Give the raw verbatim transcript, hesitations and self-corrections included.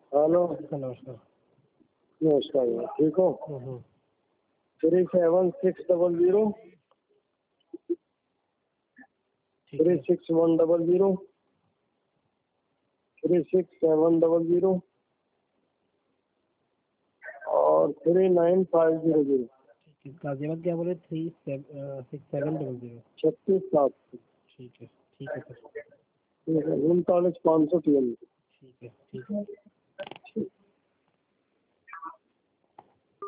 Hello नमस्कार। नमस्कार, ठीक हो? Three seven six double zero three six one double zero three six seven double zero और three nine five zero zero. Ghaziabad क्या बोले? Three six seven double zero छत्तीस सात। ठीक है ठीक है सर। ठीक है, उनतालीस पाँच सौ तिरानवे। ठीक है ठीक है।